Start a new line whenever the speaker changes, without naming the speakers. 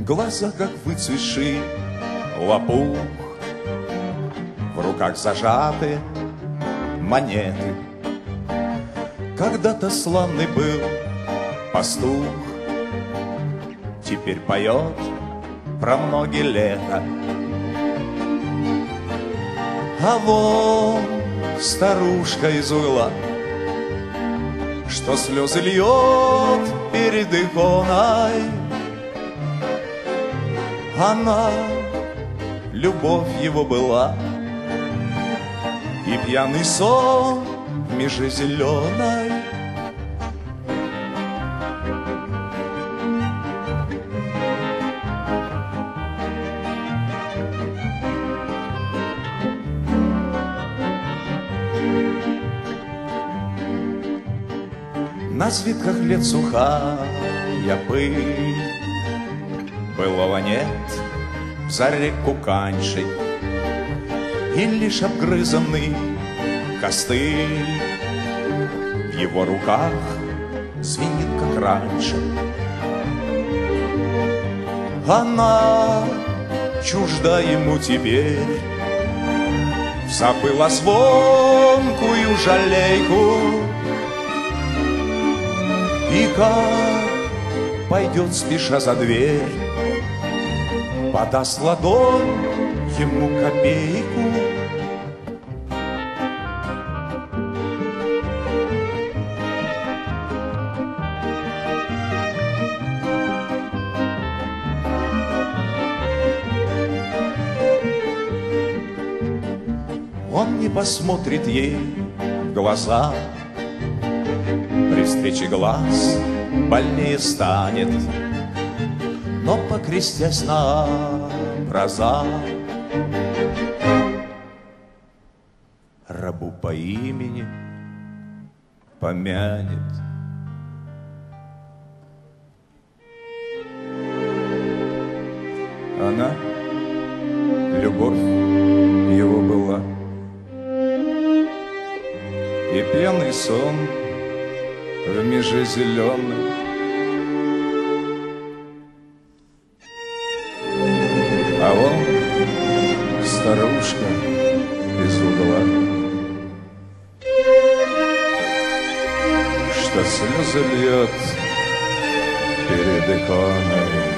Глаза, как выцветший лопух, в руках зажаты монеты. Когда-то славный был пастух, теперь поет про многие лета. А вон старушка из угла, что слезы льет перед иконой. Она, любовь его была, и пьяный сон в меже зеленой. На свитках лет сухая пыль, былого нет в заре куканьши, и лишь обгрызанный костыль в его руках звенит, как раньше. Она чужда ему теперь, забыла звонкую жалейку. И как пойдет спеша за дверь, подаст ладонь ему копейку. Он не посмотрит ей в глаза, при встрече глаз больнее станет, но, покрестясь на образа, рабу по имени помянет. Она, любовь его была, и пьяный сон в меже зеленой. А он старушка из угла, что слезы льет перед иконой.